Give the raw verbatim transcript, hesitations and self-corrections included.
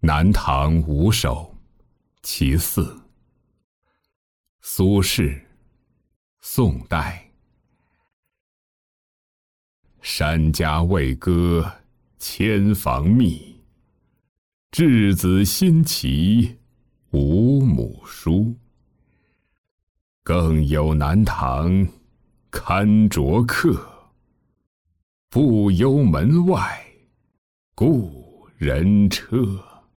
南唐五首其四。苏轼，宋代。山家未割千房蜜，稚子新起五母书。更有南唐堪着客，不忧门外故人车。